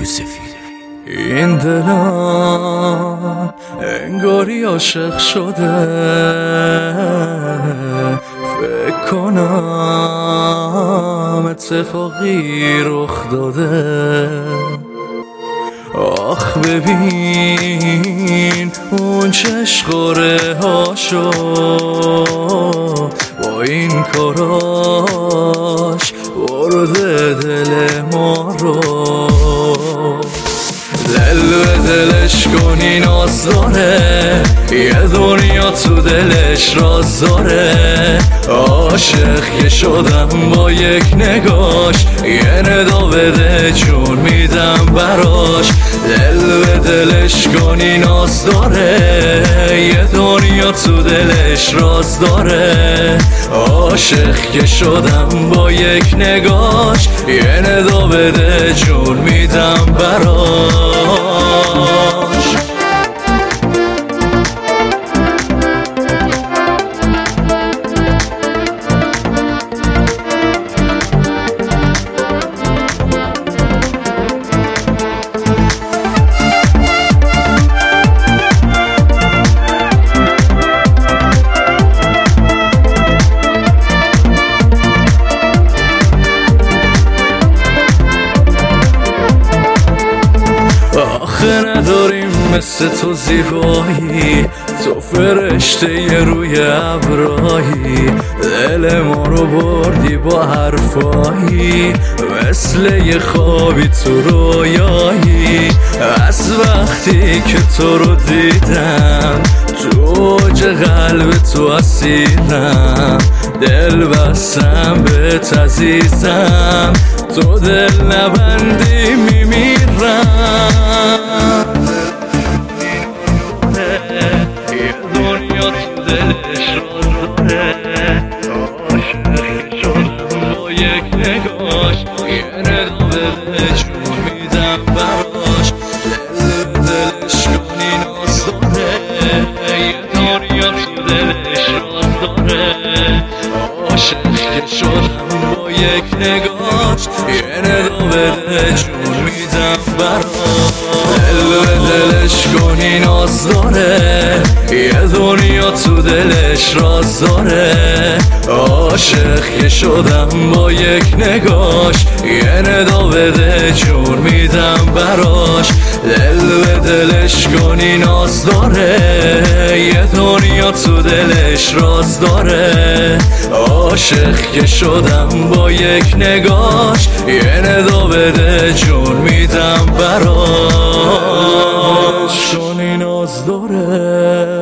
یوسفی. این دلم انگاری عاشق شده، فکر کنم اتفاقی رخ داده. آخ ببین اون چشقاره هاشو با این کاراش برده دل ما رو. دل به دلش کنی ناز داره، یه دنیا تو دلش راز داره. عاشق که شدم با یک نگاش، یه ندا بده جون میدم براش. دل به دلش کنی ناز داره، یه دنیا تو دلش راز داره. عاشق که شدم با یک نگاش، یه ندا بده جون میدم براش. نداریم مثل تو زیبایی، تو فرشته ی روی ابرایی. دل ما رو بردی با حرفایی، مثل یه خوابی تو رویایی. از وقتی که تو رو دیدم، تو اوج قلب تو اسیرم. دل بستم بهت عزیزم، تو دل نبندی میمیرم. یه دنیا تو دلش راز داره، عاشق شدم با یک نگاش. یه ندا بده جون میدم براش. دل دلش کنی ناز داره، یه دنیا تو دلش راز داره. عاشق که شدم با یک نگاش، یه ندا بده جون میدم براش. دل به دلش کنی ناز داره، یه دنیا تو دلش راز داره. عاشق که شدم با یک نگاش، یه ندا بده جون میدم براش. دل به دلش کنی ناز داره، یه دنیا تو دلش راز داره. عاشق که شدم با یک نگاش، یه ندا بده جون میدم براش. کنی ناز داره.